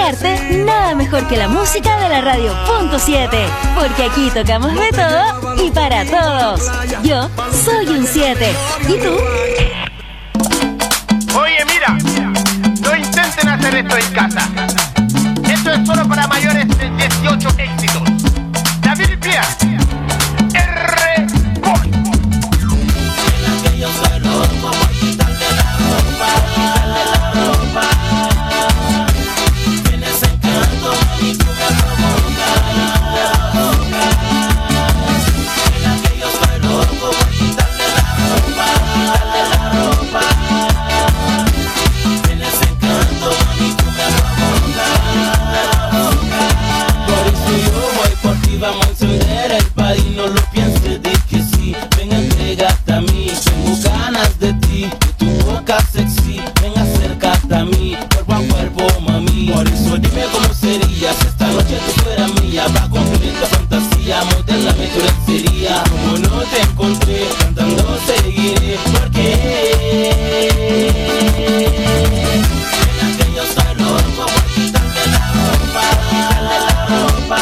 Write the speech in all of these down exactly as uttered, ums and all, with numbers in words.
acompañarte, nada mejor que la música de la radio punto siete, porque aquí tocamos de todo y para todos. Yo soy un siete. ¿Y tú? Oye, mira, no intenten hacer esto en casa. Esto es solo para mayores de dieciocho éxitos. David Pierre, R. Boy. Vamos a encender el país, no lo pienses, di que sí. Ven, entrégate a mí, tengo ganas de ti, de tu boca sexy. Ven, acércate a mí, cuerpo a cuerpo, mami. Por eso dime cómo sería si esta noche tú fueras mía. Va a cumplir tu fantasía, modélame tu lencería. Como no te encontré, cantando seguiré, porque ven, que yo soy loco por quitarle la ropa, quitarle la ropa.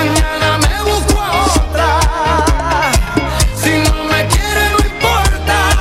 Si no me quiere, no importa.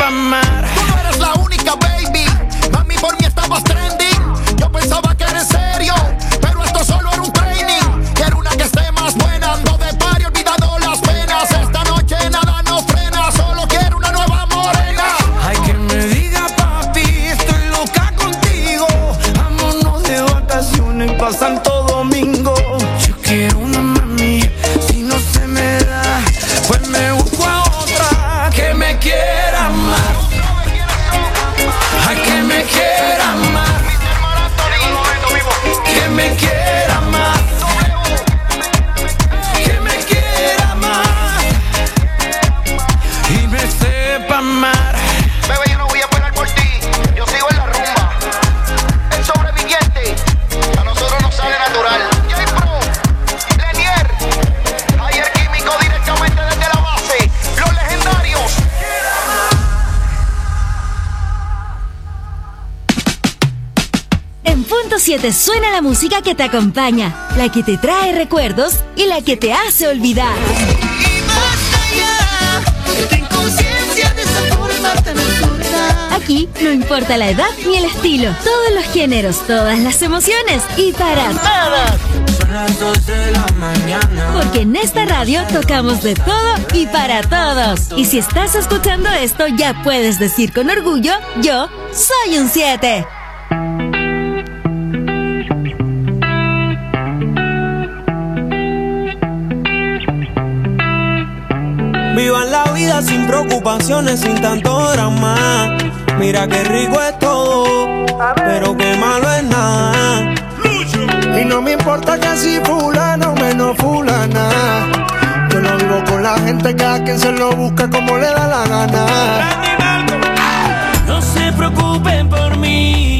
sepa amar. Tú no eres la única, baby. Mami, por mí estabas trending. Yo pensaba que era en serio, pero esto solo era un training. Quiero una que esté más buena, ando de party olvidando las penas. Esta noche nada nos frena, solo quiero una nueva morena. Ay, que me diga papi, estoy loca contigo. Vámonos de vacaciones pa' Santo Domingo. Yo quiero una mami, si no se me da, pues me busco a otra que me quiera más. Ay, que me quiera más. Que me quiera más. Que me quiera más. Y me sepa amar. Bebé, yo no voy a parar por ti. Yo sigo en la rumba. El sobreviviente a nosotros nos sale natural. J-Pro, Lenier, Ayer Químico directamente desde la base. Los legendarios. En Punto siete suena la música que te acompaña, la que te trae recuerdos y la que te hace olvidar. Y más allá, ten conciencia de esa forma tan absurda. Aquí no importa la edad ni el estilo, todos los géneros, todas las emociones y para todos. Son las dos de la mañana. Porque en esta radio tocamos de todo y para todos. Y si estás escuchando esto, ya puedes decir con orgullo, yo soy un siete. Vivan la vida sin preocupaciones, sin tanto drama. Mira qué rico es todo, pero qué malo es nada. Y no me importa que si fulano o menos fulana. Yo no vivo con la gente, cada quien se lo busca como le da la gana. No se preocupen por mí.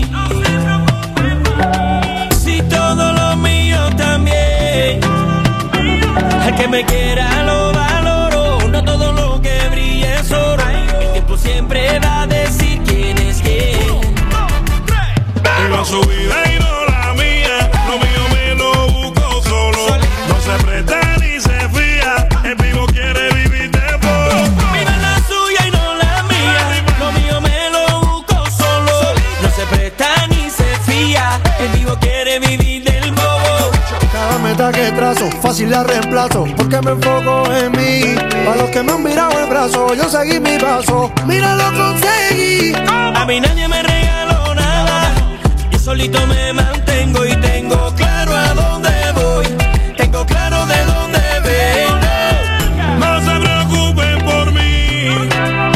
Si todo lo mío también. El que me quiera lo valoro. No todo lo que brilla es oro. El tiempo siempre va a decir quién es quién. Viva su vida y no la mía. Lo mío me lo busco solo. No se presta ni se fía. El vivo quiere vivir de bobo. Viva la suya y no la mía. Lo mío me lo busco solo. No se presta ni se fía. El vivo quiere vivir del bobo. Cada meta que trazo, fácil la reemplazo, porque me enfoco en mí. Para los que me han mirado el brazo, yo seguí mi paso. Mira, lo conseguí. A mí nadie me regaló nada. Yo solito me mantengo y tengo claro a dónde voy. Tengo claro de dónde vengo. No se preocupen por mí.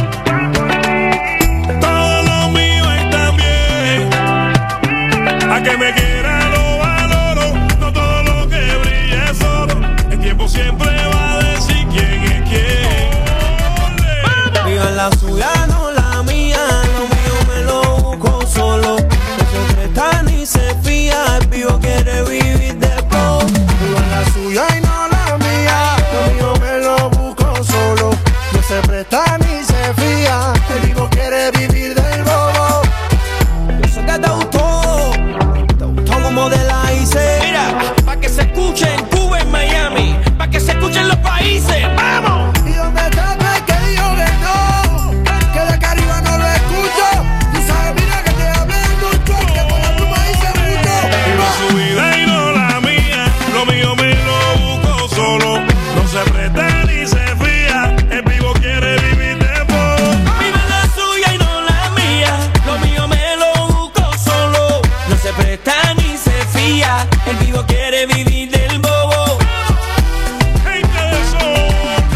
Todo lo mío está bien. A que me quiera lo valoro. No todo lo que brilla es oro. El tiempo siempre va a decir quién es quién. Vivan la suya, no la mía. Lo mío me lo busco solo. No se presta ni se fía. El vivo quiere vivir de bobo. Vivan la suya y no la mía. Lo mío me lo busco solo. No se presta ni se fía. El vivo quiere vivir del bobo. Yo sé que te gustó. Te gustó como de la hice. Mira, pa' que se escuche en Cuba, en Miami. Pa' que se escuchen los países. ¡Vamos! Y donde está no hay que digo que no, que de acá arriba no lo escucho. Tú sabes, mira que te hablé mucho, que por la pluma hice mucho. Viva su vida y no la mía. Lo mío me lo busco solo. No se presta ni se fía. El vivo quiere vivir de bobo. Viva la suya y no la mía. Lo mío me lo busco solo. No se presta ni se fía. El vivo quiere vivir del bobo. Gente de sol.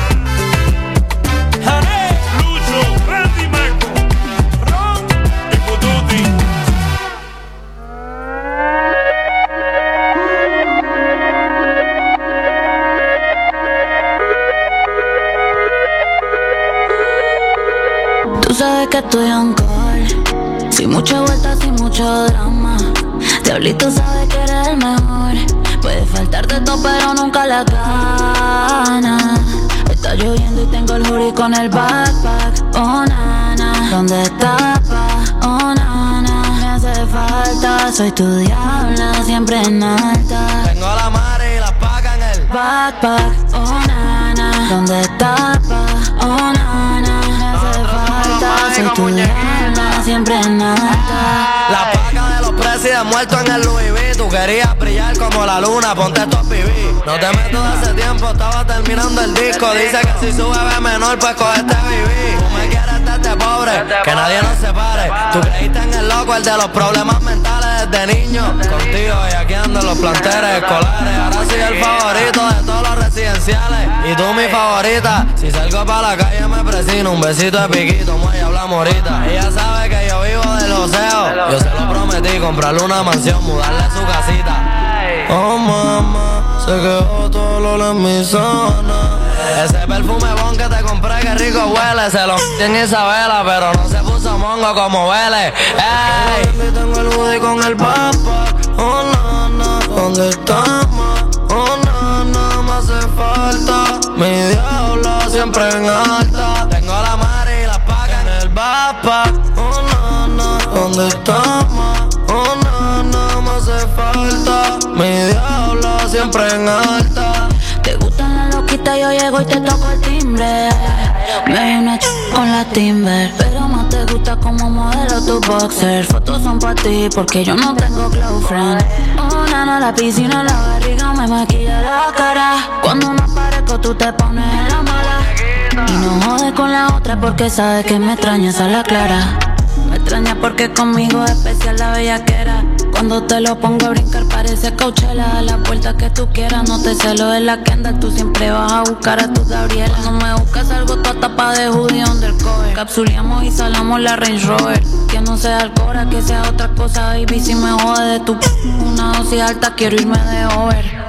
¡Jare! Lucho, Randy Marco, Ron y Pututi. Tú sabes que estoy on call, sin mucha vuelta, sin mucho drama. Diablito sabe que eres el mejor. Puede faltarte todo pero nunca la gana. Está lloviendo y tengo el hoodie con el backpack. Oh nana, ¿dónde está pa? Oh nana, me hace falta. Soy tu diabla, siempre en alta. Tengo a la madre y la paga en el Backpack, oh nana, ¿dónde está pa? Oh nana, me hace falta. Soy tu diabla, siempre en alta. La paca de los presidentes muertos en el Louis V. Tú querías brillar como la luna, ponte estos pibí. No te meto de hace tiempo, estaba terminando el disco. Dice que si sube ve menor, pues coge este viví. Tú me quieres desde pobre, que nadie nos separe. Tú creíste en el loco, el de los problemas mentales desde niño. Contigo y aquí ando en los planteles escolares. Ahora soy el favorito de todos los residenciales. Y tú mi favorita, si salgo para la calle me presino. Un besito de piquito, muelle, hablamos ahorita. Ella sabe que yo vivo del joseo. Yo se lo prometí, comprarle una mansión, mudarle a su casita. Oh mamá, se quedó todo el olor en mi zona. Ese perfume bon que te compré, que rico huele. Se lo en Isabela, pero no se puso mongo como huele. Ey, tengo el hoodie con el backpack. Oh nana, ¿dónde estamos? Oh nana, me hace falta. Mi diablo siempre en alta. Tengo la madre y la paca en el backpack. Oh nana, ¿dónde estamos? Oh nana, me hace falta. Mi diablo siempre en alta. Te gustan las loquitas, yo llego y te toco el timbre. Me vi una ch con la Timber, pero más te gusta como modelo tu boxer. Fotos son pa' ti porque yo no tengo close friend. Oh nana, la piscina, la barriga me maquilla la cara. Cuando me aparezco tú te pones en la mala. Y no jodes con la otra porque sabes que me extrañas a la clara. Me extraña porque conmigo es especial la bellaquera. Cuando te lo pongo a brincar parece Coachella. A la vuelta que tú quieras, no te celo de la Kendall. Tú siempre vas a buscar a tu Gabriela. No me buscas algo, tu tapa de hoodie undercover. Capsuleamos y salamos la Range Rover. Que no sea Alcora, que sea otra cosa, baby. Si me jode de tu p*** una dosis alta, quiero irme de over.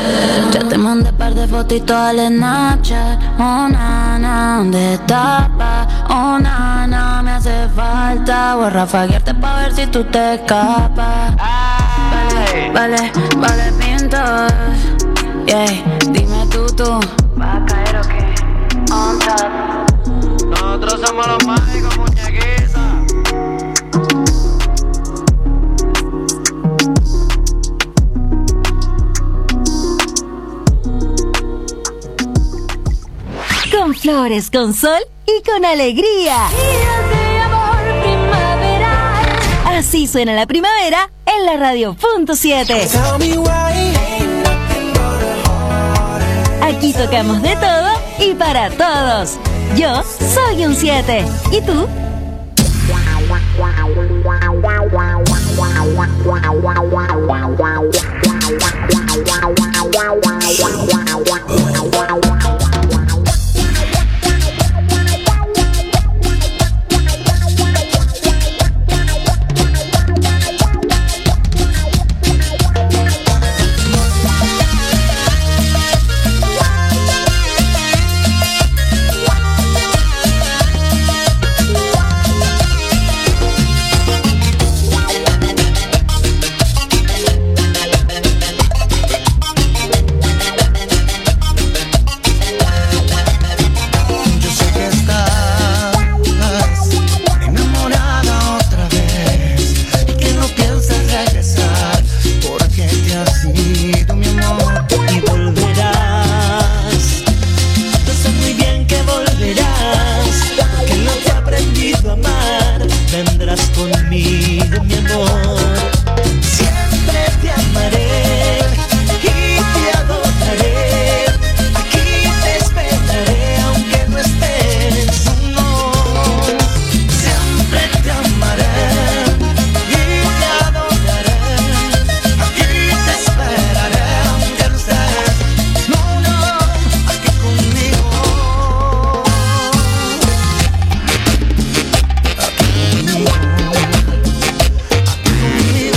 Ya te mandé par de fotitos al Snapchat. Oh nana, ¿dónde estás? Oh nana, me hace falta. Voy a rafaguearte pa' ver si tú te escapas. Vale, vale, vale, pintos. Yeah, dime tú, tú. ¿Vas a caer o qué? On top. Nosotros somos los mágicos, muñequitos. Con flores, con sol y con alegría. Días de amor primaveral. Así suena la primavera en la radio punto siete. Aquí tocamos de todo y para todos. Yo soy un siete. ¿Y tú? Conmigo.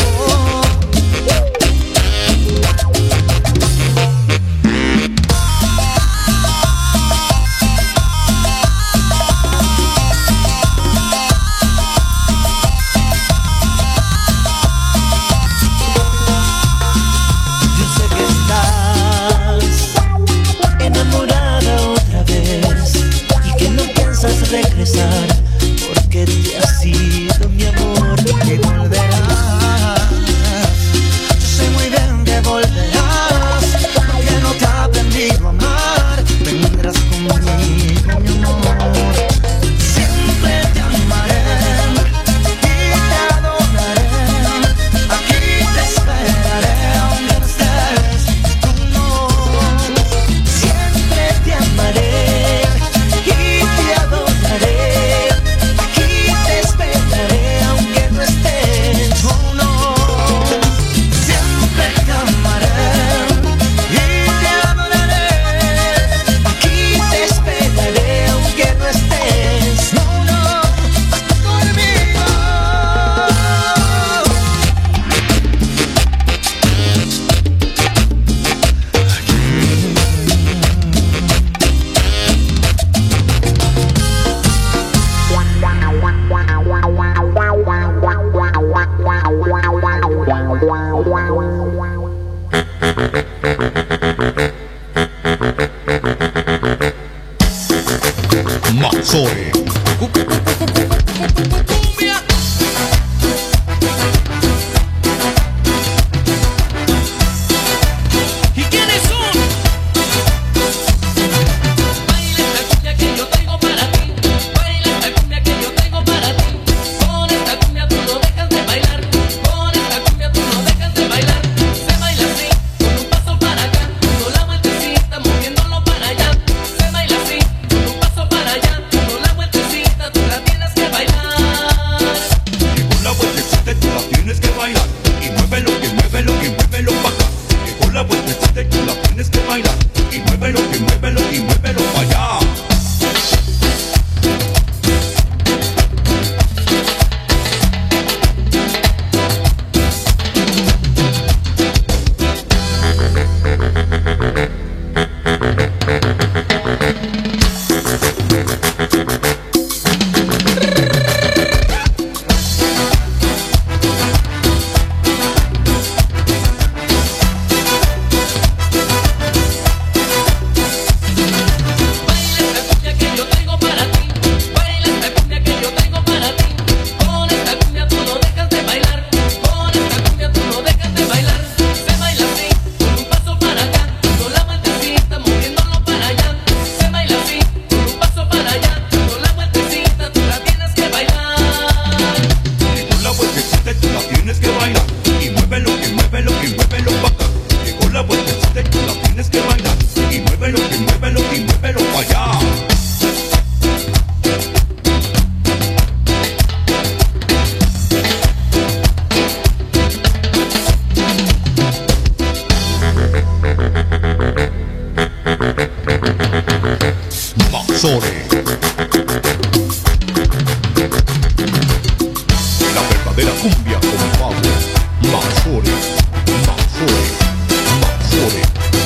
Manzore. La verdadera cumbia con Pablo Manzore, Manzore, Manzore.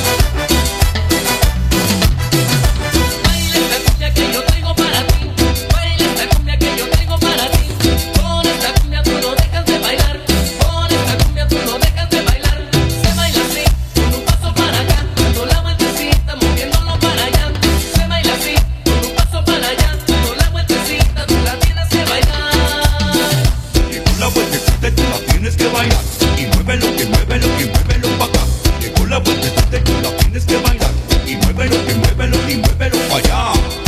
Baila esta cumbia que yo traigo para ti. Baila esta cumbia que yo traigo para ti. Con esta cumbia tú no dejas de bailar. Con esta cumbia tú no dejas de bailar. Se baila así, con un paso para acá, dando la vueltecita, moviéndolo para allá. Se baila así, con un paso para allá, dando la vueltecita, tú la tienes que bailar. Llegó la vueltecita y tú la tienes que bailar. Y muévelo, que muévelo, que muévelo pa' acá. Llegó la vueltecita y tú la tienes que bailar. Y muévelo, que muévelo, y muévelo pa' allá.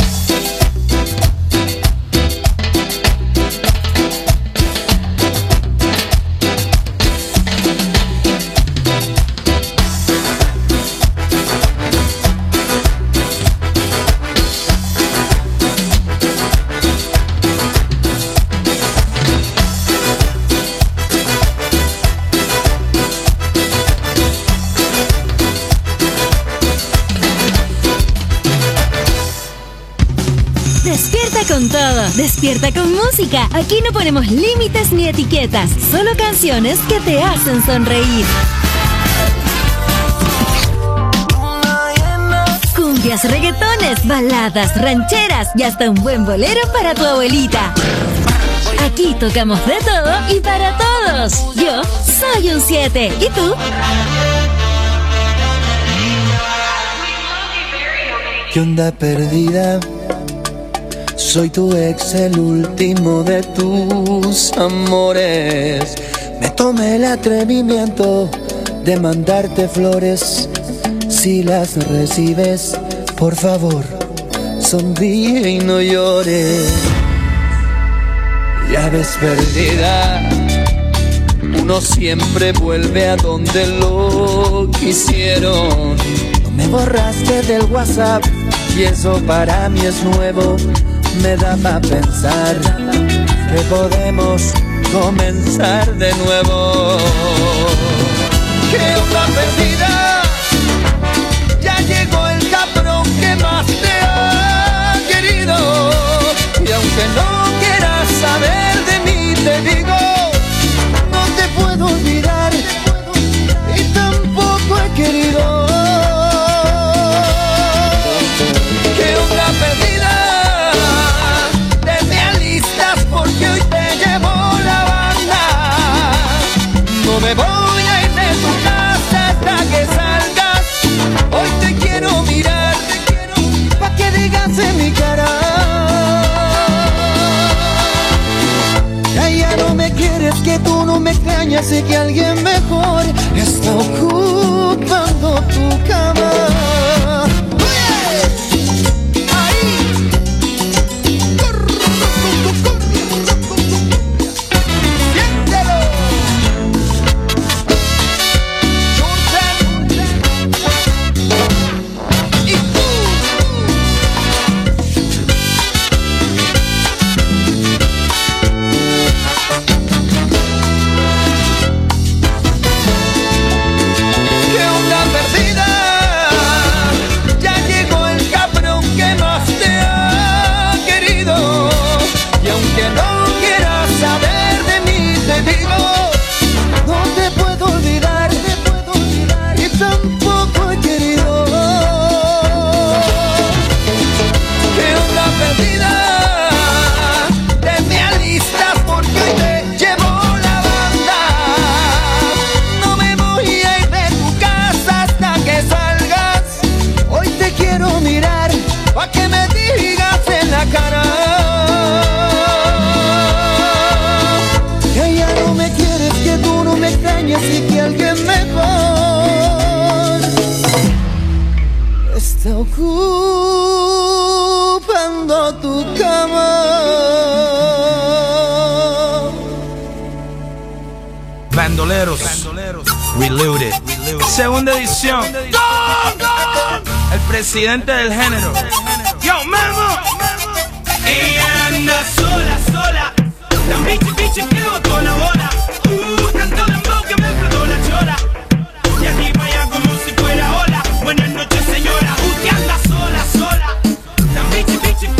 Despierta con todo, despierta con música. Aquí no ponemos límites ni etiquetas, solo canciones que te hacen sonreír. Cumbias, reggaetones, baladas, rancheras y hasta un buen bolero para tu abuelita. Aquí tocamos de todo y para todos. Yo soy un siete. ¿Y tú? ¿Qué onda perdida? Soy tu ex, el último de tus amores. Me tomé el atrevimiento de mandarte flores. Si las recibes, por favor, sonríe y no llores. Ya ves perdida, uno siempre vuelve a donde lo quisieron. No me borraste del WhatsApp y eso para mí es nuevo. Me da pa' pensar que podemos comenzar de nuevo. ¿Qué onda perdida? Ya llegó el cabrón que más te ha querido. Y aunque no quieras saber de mí, te digo, no te puedo olvidar y tampoco he querido. ¿Qué onda perdida? Porque hoy te llevo la banda. No me voy a ir de tu casa hasta que salgas. Hoy te quiero mirar, pa' que digas en mi cara. Ya, ya no me quieres, que tú no me extrañas y que alguien mejor está ocupando tu cama. Y que alguien mejor está ocupando tu cama. Bandoleros, Reloaded, segunda edición. El presidente del género. Yo, Memo. Ella anda sola, sola. La bichi, bichi que botó la bola. Uh, tanto dembow que me explotó la chora. Y aquí para allá como si fuera ola. Buenas noches, señora. Usted anda sola, sola. La bichi, bichi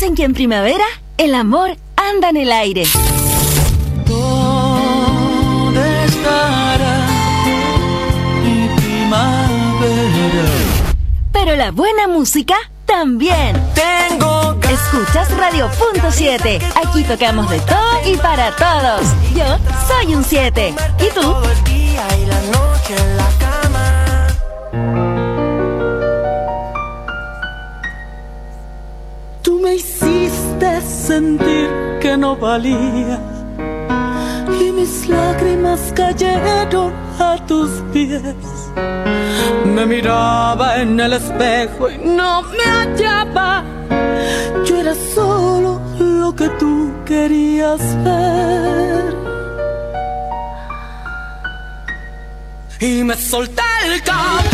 Dicen que en primavera el amor anda en el aire. ¿Dónde estará mi primavera? Pero la buena música también. Tengo Escuchas Radio Punto siete. Aquí tocamos de todo y para todos. Yo soy un siete. ¿Y tú? Todo el día y la noche en la cama. Tú me hiciste sentir que no valía y mis lágrimas cayeron a tus pies. Me miraba en el espejo y no me hallaba. Yo era solo lo que tú querías ver. Y me solté el cabello.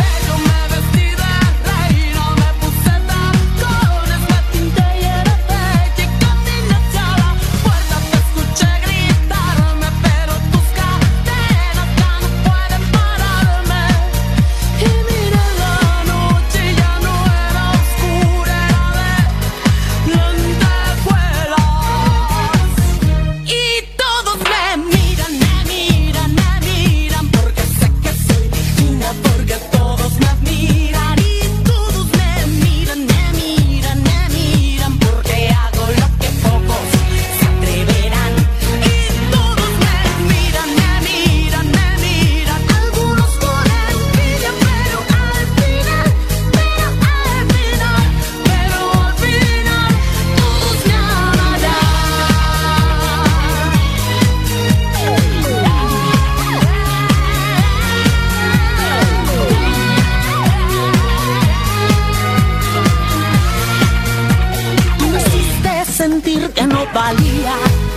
Valía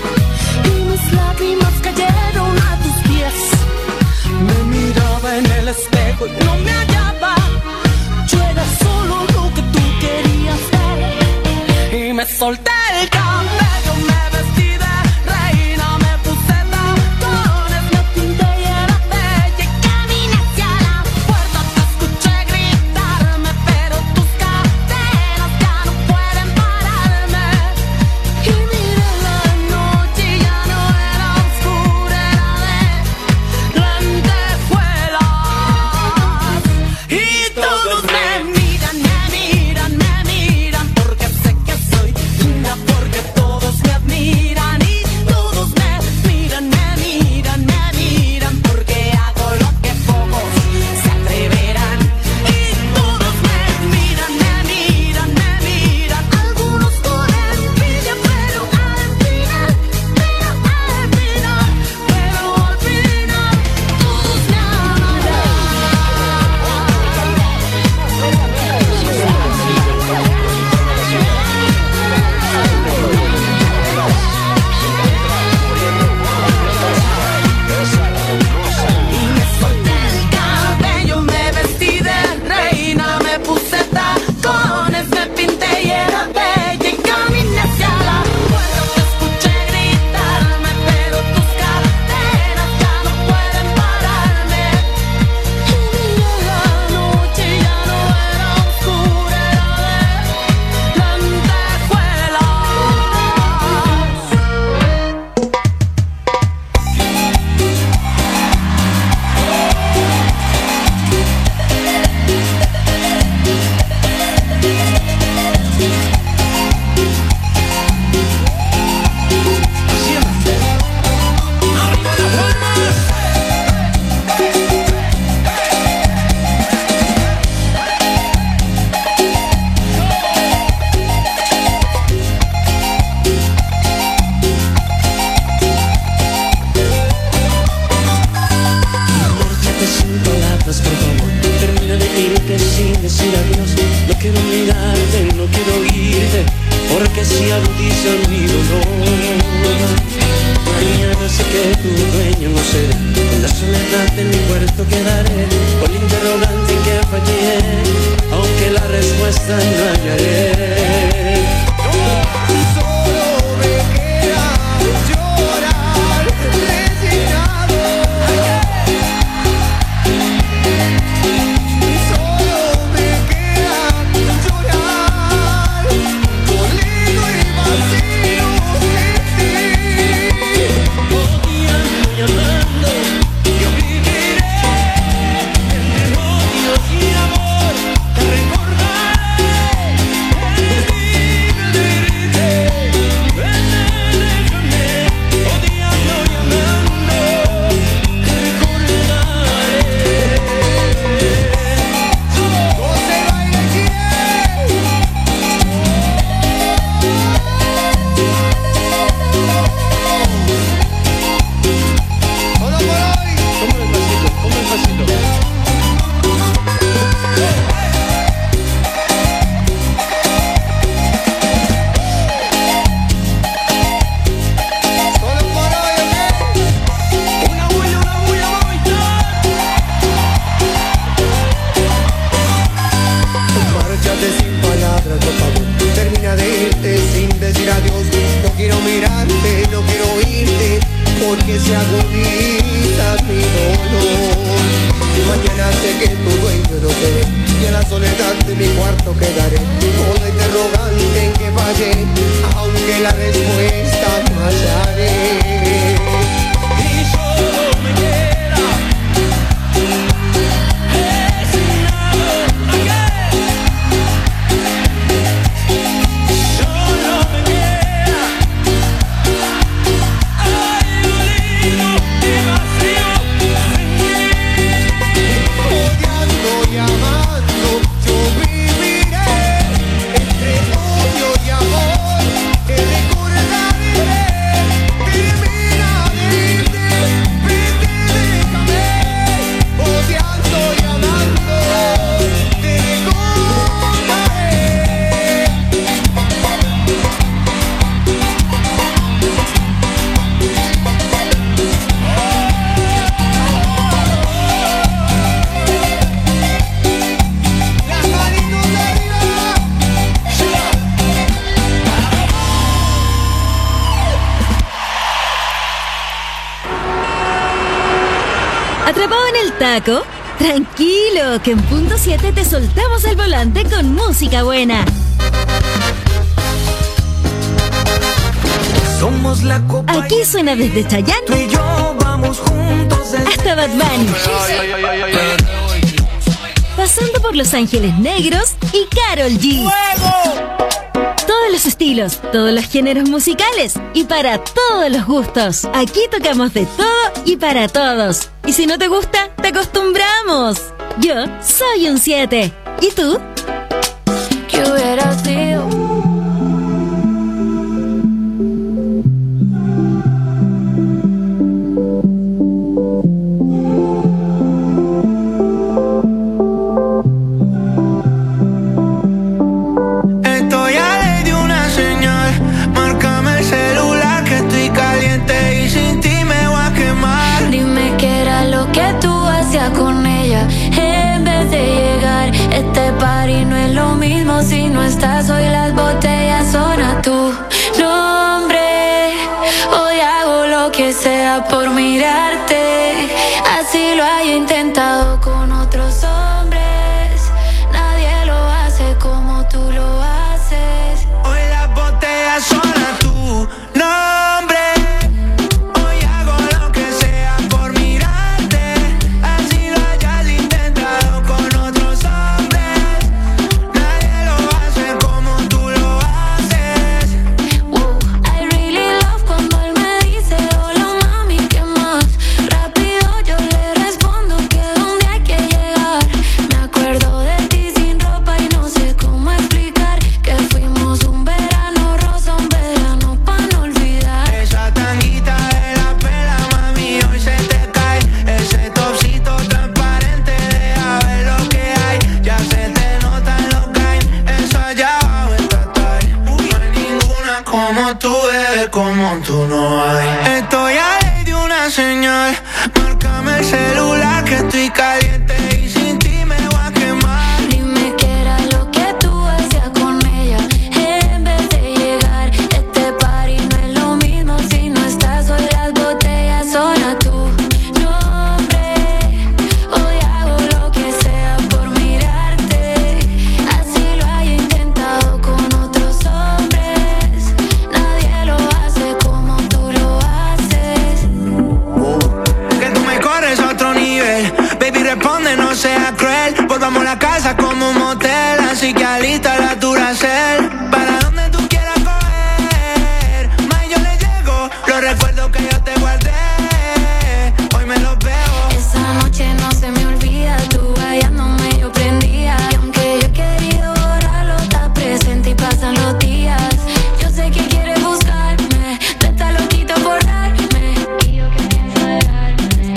y mis lágrimas cayeron a tus pies. Me miraba en el espejo y no me hallaba. Yo era solo lo que tú querías ver. Y me solté el cabello, me vestí de reina, me puse tacones, me pinté y era bella y caminé hacia la puerta. Te escuché gritarme, pero tus cadenas ya no pueden pararme. Y Conmigo y ¿Atrapado en el taco? Tranquilo, que en punto siete te soltamos el volante con música buena. Somos la copa. Aquí suena desde Chayanne. Tú y yo vamos juntos hasta Bad Bunny. Pasando por Los Ángeles Negros y Karol G. ¡Fuego! Todos los estilos, todos los géneros musicales y para todos los gustos. Aquí tocamos de todo y para todos. Y si no te gusta, te acostumbramos. Yo soy un siete. ¿Y tú? ¿Qué hubiera sido? Con ella, en vez de llegar, este party no es lo mismo si no estás. Hoy las botellas son a tu nombre. Hoy hago lo que sea por mirarte. Así lo haya intentado con otros hombres. Nadie lo hace como tú lo haces. Hoy las botellas son a tu nombre. Como tú no hay. Estoy a ley de una señal. Márcame el celular que estoy caliente y sin ti me voy a quemar. Dime que era lo que tú hacías con ella. En vez de llegar, este party no es lo mismo si no estás. Hoy las botellas son a tu nombre. Hoy hago lo que sea por mirarte. Así lo haya intentado con otros hombres. Nadie lo hace como tú lo haces. Que tú me corres a otro nivel. Baby, responde, no seas cruel. Volvamos a la casa como un motel. Así que alista la Duracell. Para donde tú quieras coger. Más yo le llego. Los recuerdos que yo te guardé. Hoy me los veo. Esa noche no se me olvida. Tú hallándome yo prendía. Y aunque yo he querido borrarlo, está presente y pasan los días. Yo sé que quieres buscarme. Tú estás loquito por darme. Y yo que pienso dejarme.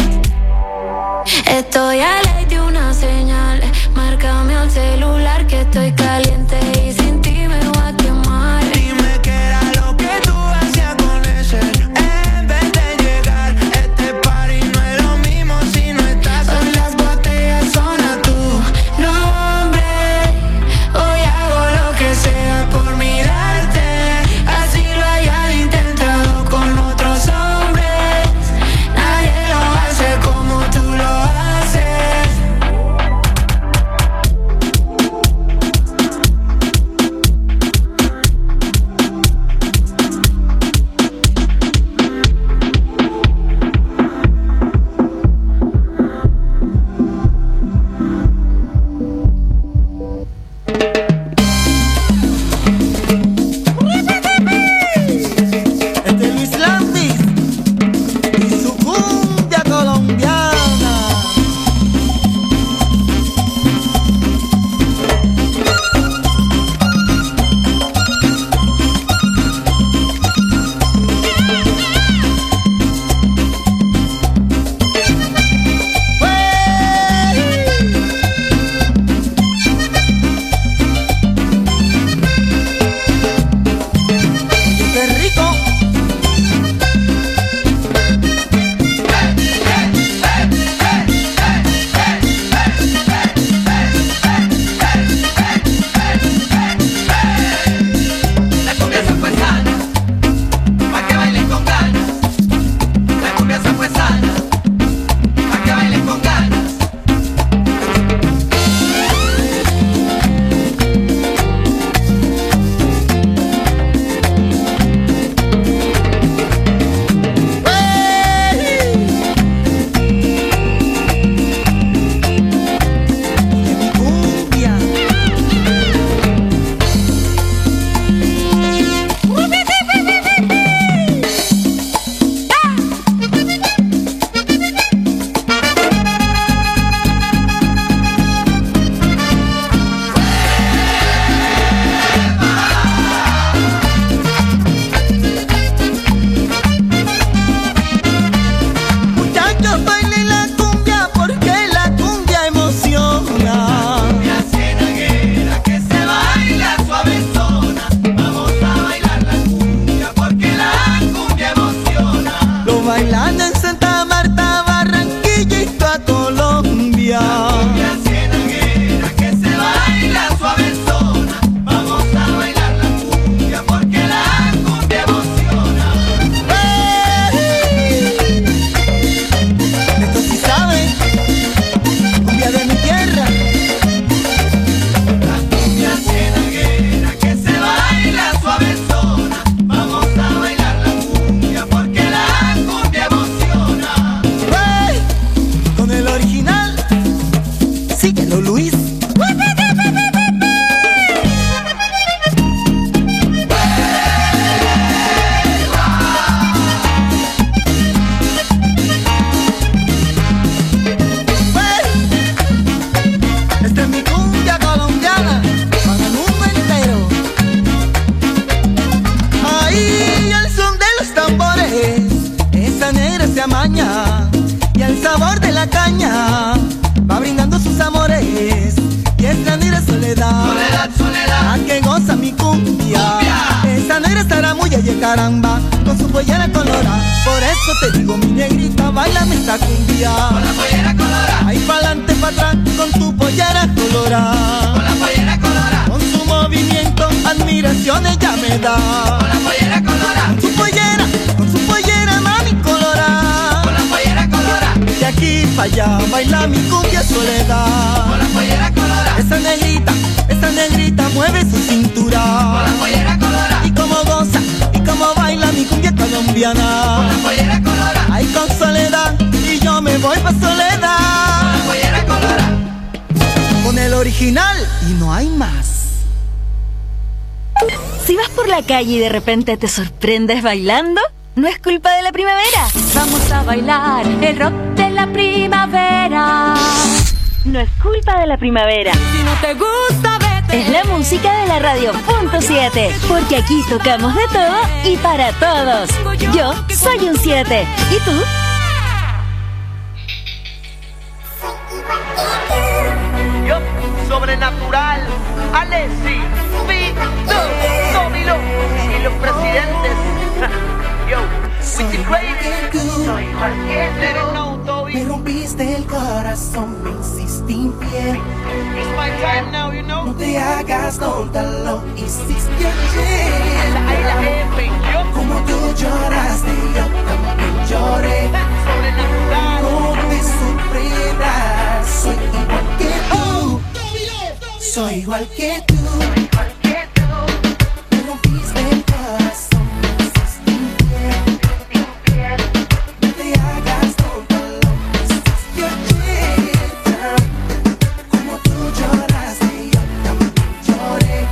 Estoy a ley de una señal. Márcame al celular que estoy caliente y sin ti me voy a quemar. Dime que era lo que tú hacías con ese. En vez de llegar, este party no es lo mismo si no estás. Hoy las botellas son a tu nombre. Hoy hago lo que sea por mirarte. Así lo hayan intentado con otros hombres. Nadie lo hace como tú lo haces. caramba, con su pollera colorada. Por eso te digo, mi negrita, bailame esta cumbia. Con la pollera colorada. Ahí pa'lante, pa' atrás, con tu pollera colorada. Con la pollera colorada. Con su movimiento, admiración ella me da. Con la pollera colorada. Con su pollera, con su pollera, mami colorada. Con la pollera colorada. De aquí pa' allá, baila mi cumbia soledad. Con la pollera colorada. Esa negrita, esa negrita mueve su cintura. Con la pollera colorada. Y como goza, y como baila mi cumbia colombiana. Con la pollera colorada. Ay, con Soledad, y yo me voy pa' Soledad. Con la pollera colorada. Con el original, y no hay más. Si vas por la calle y de repente te sorprendes bailando, no es culpa de la primavera. Vamos a bailar el rock de la primavera. No es culpa de la primavera. Si no te gusta, vete. Es la música de la radio punto siete, porque aquí tocamos de todo y para todos. Yo soy un siete. ¿Y tú? Yo, sobrenatural, Alessi, Vito, Domino y los presidentes. Yo, with the greatest. Soy cualquier no, Toby. Me rompiste el corazón, me hiciste infiel. It's my time now, you know. No te hagas tonta, lo hiciste ayer. Ahí la jefe, yo. Como tú lloraste, yo también lloré. Sobrenatural. No te sorprendas, soy igual que tú. Soy igual que tú. Soy igual que tú. Me rompiste el corazón, me hiciste infiel. Infiel. No te hagas tonta, lo hiciste ayer. Como tú lloraste, yo también lloré.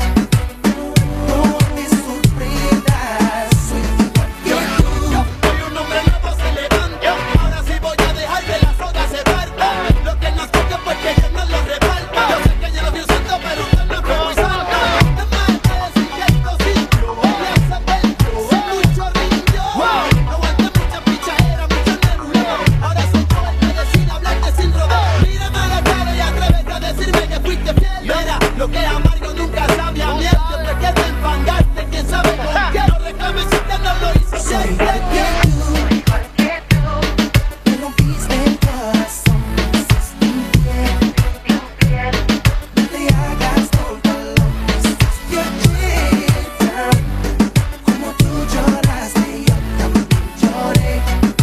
No te sorprendas, soy igual que tú. Yo soy un hombre nuevo, se levanta. Ahora sí voy a dejar que la soga se parta. Lo que nos toca porque yo no lo reparta. Yo sé que ya lo vio santo, pero usted no fue muy santo. Es más, que decir que esto sí, voy a saber. Sé mucho rindió. Aguanté mucha pichadera, mucho nervio. Ahora soy yo el que decide hablarte sin rodeo. Mírame a la cara y atrévete a decirme que fuiste fiel. Mira, lo que es amargo nunca sabe a miel. Siempre que te enfangaste, quién sabe con qué. No reclames si usted no lo hizo bien. Soy igual que tú. Igual que tú. Me rompiste el corazón, me hiciste infiel. Infiel. No te hagas tonta, lo hiciste ayer. Como tú lloraste, yo también lloré.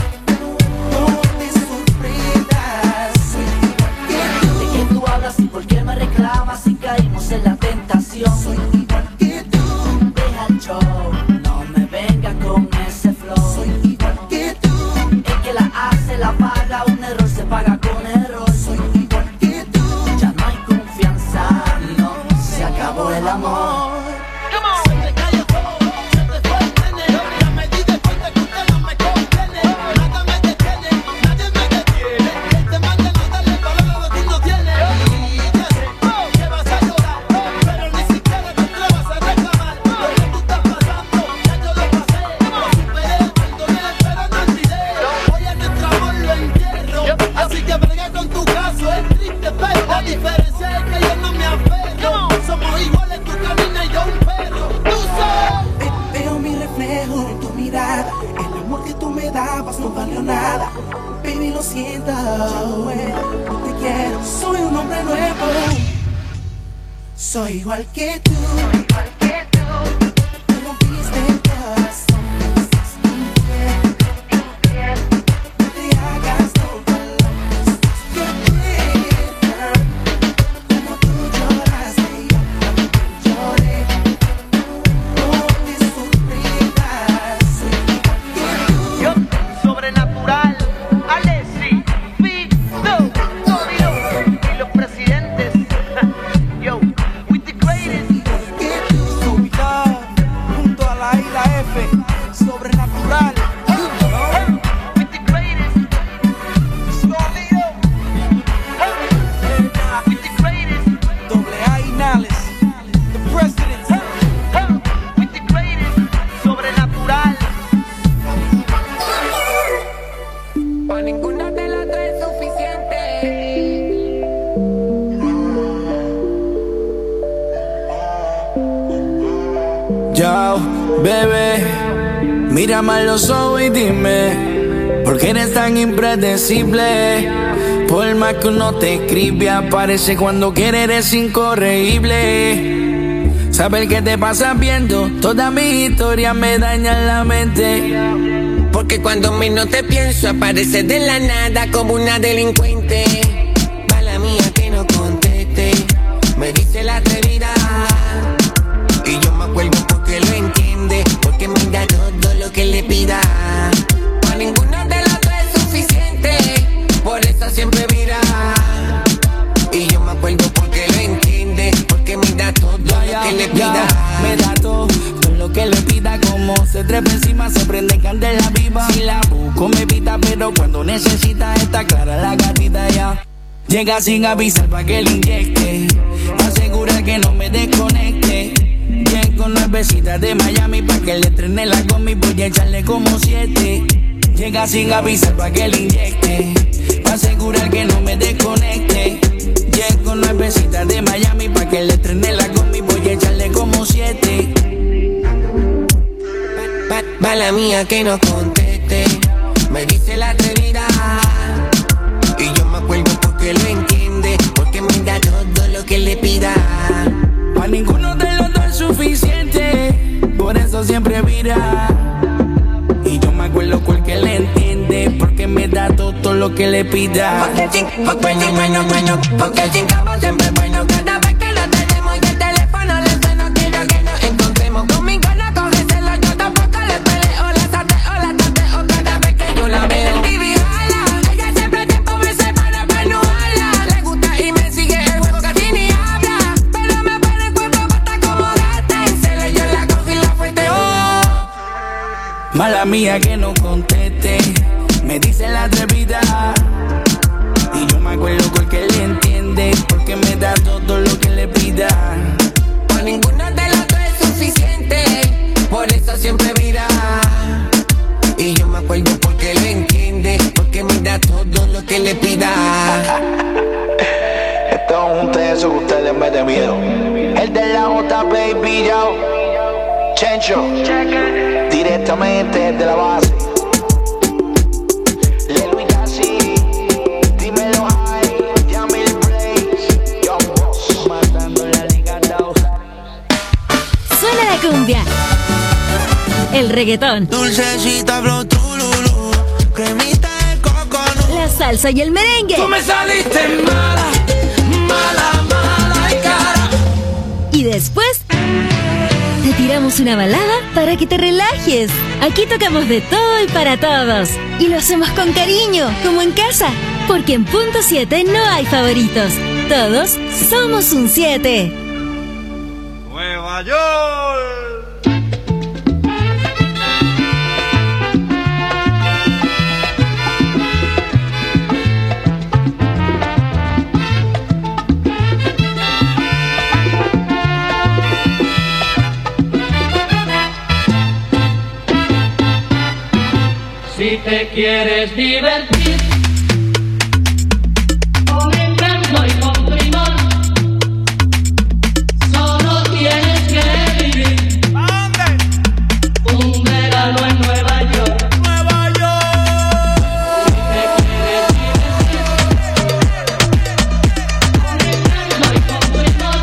No te sorprendas, soy igual que tú. ¿De quién tú hablas y por qué me reclamas si caímos en la tentación? Soy igual que tú. Deja el show, no me venga con ese flow. Soy igual que tú. El que la hace la paga, un error se paga con error. Soy igual que tú. Ya no hay confianza, no, se acabó el amor. Se te cayó todo, se te fue el nene. Ya me di de cuenta que usted no me conviene. Nada me detiene, nadie me detiene. El tema de no darle valor a lo que uno tiene. Y ya sé que vas a llorar, pero ni siquiera te atrevas a reclamar. Lo que tú estás pasando, ya yo lo pasé. Lo superé, perdoné, pero no olvidé. Hoy en nuestro amor lo entierro. Así que brega con tu caso, es triste, pero la diferencia es que yo no me aferro. Somos iguales, tú caminas y yo un perro. Tú sabes. Ve- Veo mi reflejo en tu mirada. El amor que tú me dabas no valió nada. Baby, lo siento, yo eh, no te quiero. Soy un hombre nuevo. Soy igual que tú. Igual que tú. Me rompiste el corazón, me hiciste infiel. Infiel. No te hagas tonta, lo hiciste ayer. Como tú lloraste, yo también lloré. No te sorprendas, soy igual que tú. Yo, sobrenatural, Alessi, Vito, Domino y los presidentes. Yo, with the greatest. Ubicado junto a la isla F, sobrenatural. With the greatest. Sólido, With the greatest. doble A y Nales, the presidents. With the greatest. Sobrenatural. Pa' ninguna de las tres es suficiente. Yo, bebé, Mírame a los ojos y dime, ¿por qué eres tan impredecible? Por más que uno te escribe, aparece cuando quiere, eres incorregible. Saber qué te pasa viendo, todas mis historias me dañan la mente. Porque cuando menos te pienso, apareces de la nada como una delincuente. Mala mía que no conteste, me dice la atrevida. Y yo me acuerdo porque lo entiende, porque me da todo lo que le pida. Para ninguno de los dos es suficiente, por eso siempre mira. Y yo me acuerdo porque lo entiende, porque me da todo lo que le pida. Me da todo, todo lo que le pida. Como se trepa encima, se prende candela viva. Si la busco me evita, pero cuando necesita está clara la gatita ya. Llega sin avisar pa' que le inyecte, asegura que no me desconecte. Llego nuevecita de Miami pa' que le estrene la gomi, voy a echarle como siete. Llega sin avisar pa' que le inyecte, pa' asegurar que no me desconecte. Llego nuevecita de Miami pa' que le estrene la gomi, voy a echarle como siete. Mala mía que no conteste, me dice la atrevida. Y yo me acuerdo porque lo entiende, porque me da todo lo que le pida. Pa' ninguno de los dos es suficiente, por eso siempre vira. Y yo me acuerdo porque le entiende, porque me da todo lo que le pida. Porque ching, porque ching, bueno, bueno, porque chingamos siempre bueno. Cada vez que lo tenemos y el teléfono le suena, quiero que nos encontremos. Conmigo no coge celo, yo tampoco le peleo. La sateo, la tateo cada vez que yo la veo. El T V jala, ella siempre tiempo me separa pa' no hablar. Le gusta y me sigue el juego, casi ni habla. Pero me pone el cuerpo hasta como gata. En celo yo la cojo y la fuerte, oh. Mala mía que no conteste, me dice la atrevida. Y yo me acuerdo porque le entiende, porque me da todo lo que le pida. Para ninguno de los dos es suficiente, por eso siempre mira. Y yo me acuerdo porque lo entiende, porque me da todo lo que le pida. Esto es un teso que usted le mete miedo. El de la J, baby, yo. Chencho, directamente de la base. Lelo y Casi, dímelo ahí, Yamil Blaze, Young Boss, matando la liga dos. Suena la cumbia, el reggaetón, Dulcecita, flow, trululú, cremita de coco, la salsa y el merengue. Tú me saliste mala, mala, mala y cara. Y después te tiramos una balada para que te relajes. Aquí tocamos de todo y para todos. Y lo hacemos con cariño, como en casa. Porque en Punto siete no hay favoritos. Todos somos un siete. Nueva York. Si te quieres divertir con encanto y con primor, solo tienes que vivir un verano en Nueva York. Nueva York. Si te quieres divertir con encanto y con primor,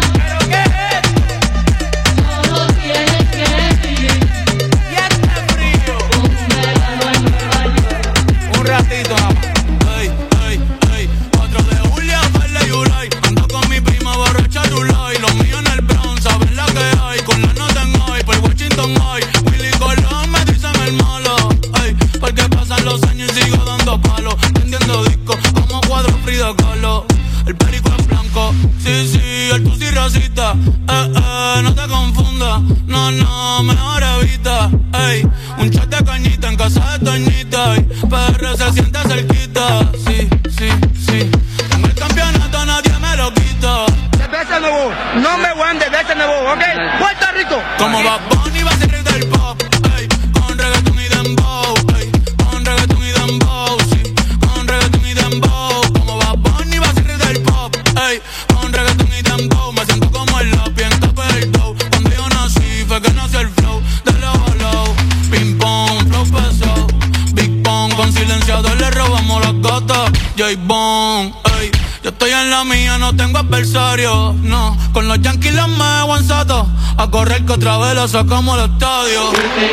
solo tienes que vivir y este frío un verano en Nueva York. Un ratito nada más. Ey, ey, ey, cuatro de julio, Farley y Ulay. Ando con mi prima borracha Rulay. Los míos en el Bronx, saben la que hay. Con la nota en high, por Washington High. Willy Colón me dicen el malo. Ey, porque pasan los años y sigo dando palos. Vendiendo discos como cuadro Frida Kahlo. El perico es blanco, sí, sí, el tusi racista. Eh, eh, no te confundas, no, no, mejor evita. Ey, un chat de cañita en casa de Toñita. Y P R se siente cerquita, sí, sí, sí. Tengo el campeonato, nadie me lo quita. Cerveza nuevo, nombre one de cerveza nuevo, ¿ok? Puerto Rico. Como Bad Bunny va a ser rey del pop, ey, con reggaeton y dembow, ey, con reggaeton y dembow, sí, con reggaeton y dembow. Como Bad Bunny va a ser rey del pop, ey, con reggaeton y dembow. Me siento como el lápiz en tope del dough. Cuando yo nací fue que nació el flow de low a low. Ping pong, Gata, J Bone, ey. Yo estoy en la mía, no tengo adversario, no. Con los Yankees los me aguanzato. A correr que otra vez la sacamos al estadio.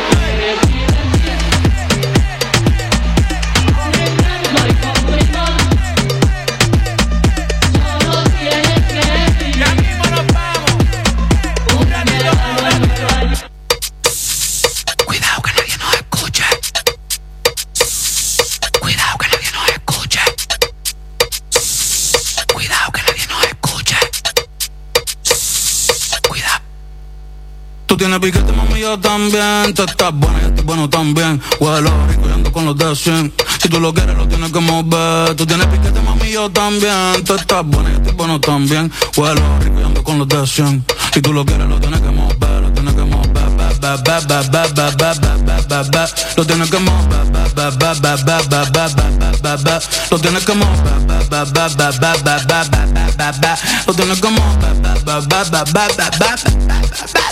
Cuidado que nadie nos escuche. Cuidado que nadie nos escuche. Cuidado que nadie nos escuche. Cuidado. Tú tienes piquete, mami, yo también. Tú estás buena, yo estoy bueno también. Huele rico, yo ando con los de cien. Si tú lo quieres, lo tienes que mover. Tú tienes piquete, mami, yo también. Tú estás buena, yo estoy bueno también. Huele rico, yo ando con los de cien. Si tú lo quieres, lo tienes que mover. Lo tienes que mover. Ba, ba, ba, ba, ba, ba, ba, ba, ba, ba. Lo tienes que mover. Ba, ba, ba, ba, ba, ba, ba, ba, ba, ba. Lo tienes que mover. Ba, ba, ba, ba, ba, ba, ba, ba, ba, ba. Lo tienes que mover. Ba, ba, ba, ba, ba, ba, ba, ba.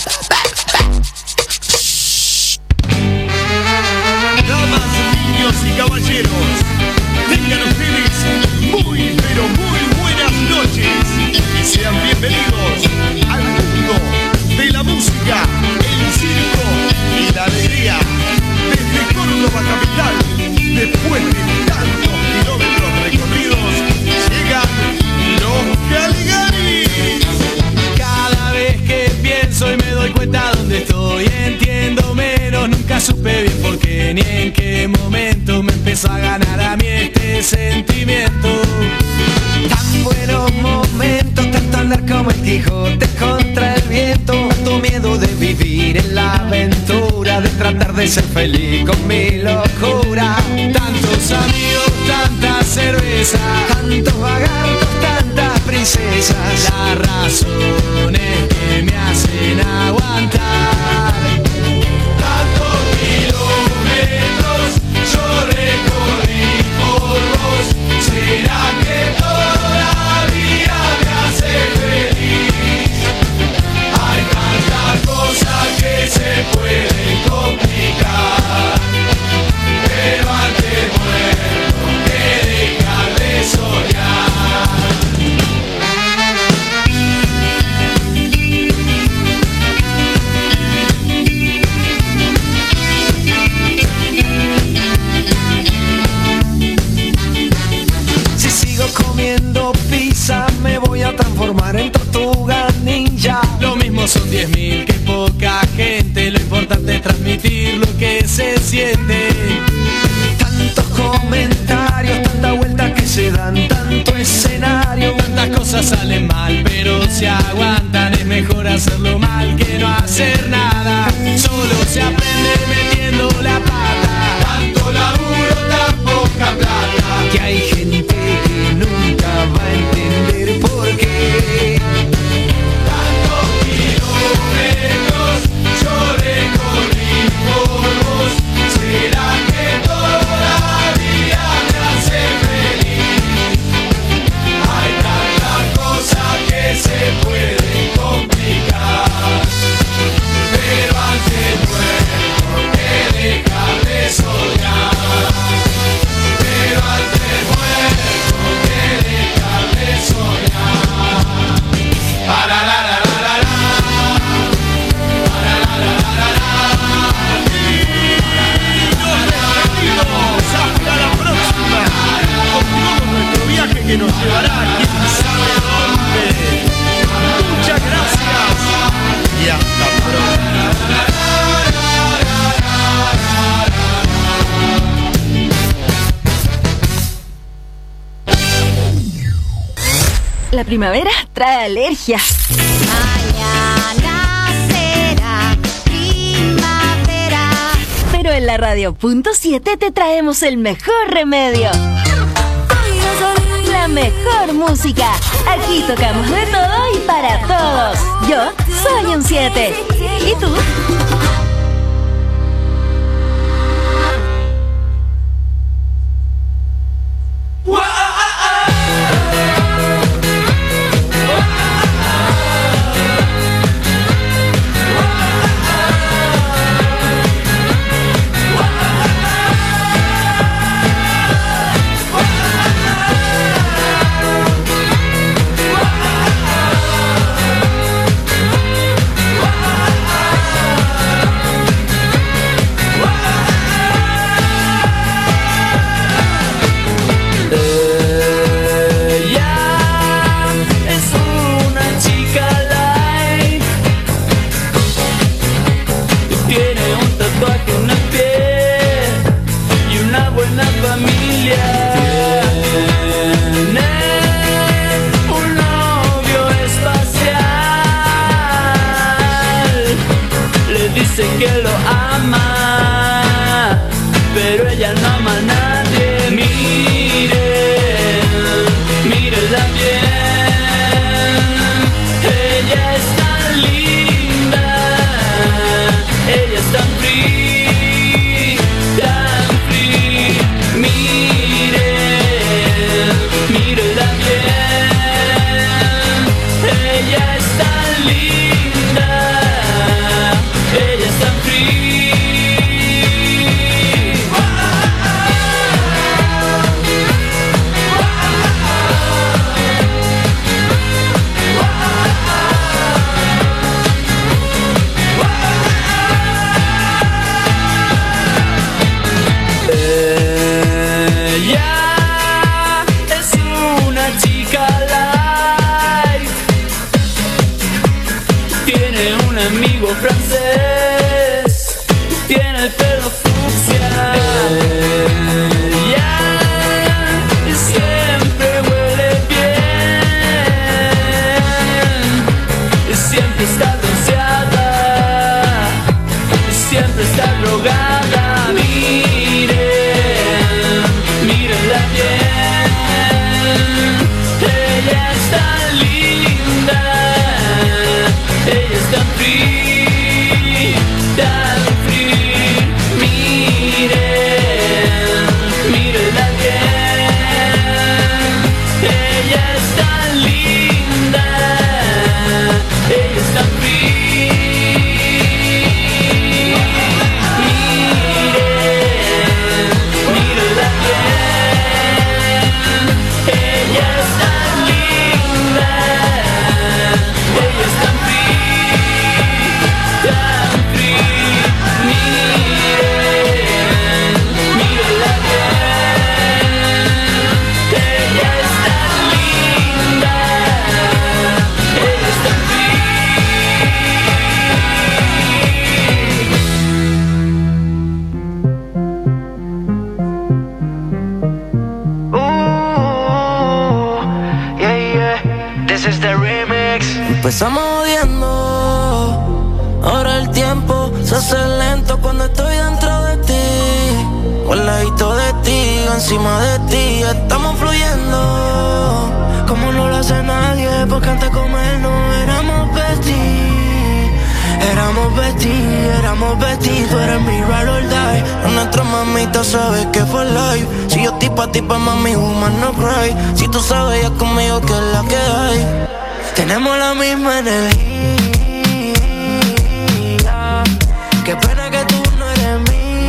Damas, niños y caballeros, tengan ustedes muy, pero muy buenas noches y sean bienvenidos al mundo de la música, el circo y la alegría. Desde Córdoba capital, después de tantos kilómetros recorridos, llegan los Caligaris. Cada vez que pienso y me doy cuenta dónde estoy, entiendo menos, nunca supe bien por qué ni en qué momento me empezó a ganar a mí este sentimiento. Tan buenos momentos, tanto andar como el Quijote contra el viento. Tanto miedo de vivir en la aventura, de tratar de ser feliz con mi locura. Tantos amigos, tanta cerveza, tantos vagartos, tantas princesas. Las razones que me hacen aguantar. Tantos kilómetros yo recorrí por vos. ¿Será que todavía me hace feliz? Hay tantas cosas que se pueden complicar, pero antes muerto que dejar de soñar. Comiendo pizza me voy a transformar en tortuga ninja. Lo mismo son diez mil que poca gente, lo importante es transmitir lo que se siente. Tantos comentarios, tanta vuelta que se dan, tanto escenario. Tantas cosas salen mal, pero se aguantan. Es mejor hacerlo mal que no hacer nada. Solo se aprende metiendo la pata. Tanto laburo, tan poca plata, que hay gente que nunca va a entender por qué. Tantos kilómetros yo recorrí por vos. ¿Será que todavía me hace feliz? Hay tantas cosas que se pueden complicar, pero antes muerto que dejar de soñar. Pero antes muerto que dejar de soñar. Para la la la la la. Para la la la la la. Y nos despedimos hasta la próxima, con todo nuestro viaje que nos llevará quién sabe dónde. Muchas gracias y hasta pronto. La primavera trae alergias. Mañana será primavera. Pero en la radio punto siete te traemos el mejor remedio. La mejor música. Aquí tocamos de todo y para todos. Yo soy un siete. ¿Y tú? que lo ama, pero ella no ama a nadie. Miren, mírenla bien, ella es tan linda, ella es tan free, tan free. Miren, mírenla bien, ella es tan linda, ella es tan free. Amigo francés, tiene el pelo fucsia. Ella siempre huele bien, siempre está bronceada, siempre está drogada. Miren, mírenla bien, ella es tan linda, ella es tan free, tan free. Miren, mírenla bien, ella es tan linda, ella es tan free. Miren, mírenla bien, ella es tan linda, ella es tan free. Empezamos odiando, ahora el tiempo se hace lento cuando estoy dentro de ti. O al ladito de ti, encima de ti, estamos fluyendo como no lo hace nadie, porque antes de comer no éramos besties. Éramos besties, éramos besties, tú eres mi ride or die. A nuestra mamita sabes que fue live. Si yo tipo a tipo, mami, woman no cry. Si tú sabes ya conmigo que es la que hay. Tenemos la misma energía. Qué pena que tú no eres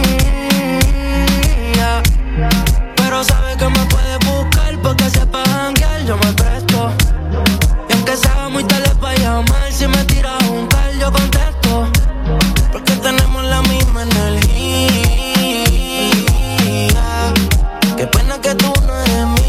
mía, pero sabes que me puedes buscar porque sepa janguear, yo me presto. Y aunque sea muy tarde para llamar, si me tiras un call yo contesto, porque tenemos la misma energía. Qué pena que tú no eres mía,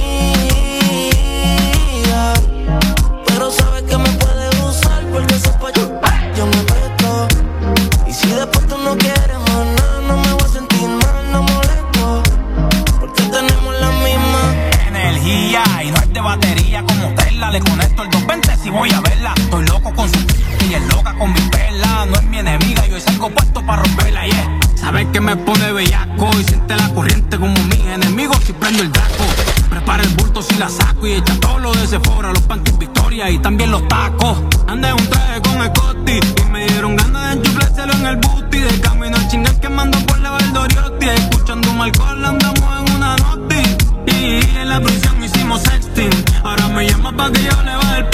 sabes que me puedes usar porque sepa yo, yo me presto. Y si después tú no quieres más nada, no me voy a sentir mal, no molesto, porque tenemos la misma energía. Y no es de batería como Tesla, le conecto el doscientos veinte si voy a verla. Estoy loco con su y es loca con mi perla. No es mi enemiga, yo salgo puesto para romperla, yeah. Sabes que me pone bellaco y siente la corriente como mis enemigos si prendo el daco. Prepara el bulto si la saco y echa todo lo de Sephora, los panties Victoria y también los tacos. Andé un traje con el Scotty y me dieron ganas de enchuflárselo en el booty. De camino al chingar quemando por la Valdoriotti, escuchando un alcohol andamos en una noti. Y en la prisión hicimos sexting, ahora me llama pa' que yo le baje el